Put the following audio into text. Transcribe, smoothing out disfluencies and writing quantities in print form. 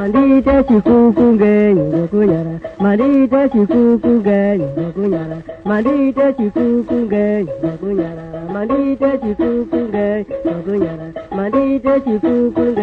Mandite chikukunge yokunyara, mandite chikukunge yokunyara, mandite chikukunge yokunyara, mandite chikukunge yokunyara, mandite chikukunge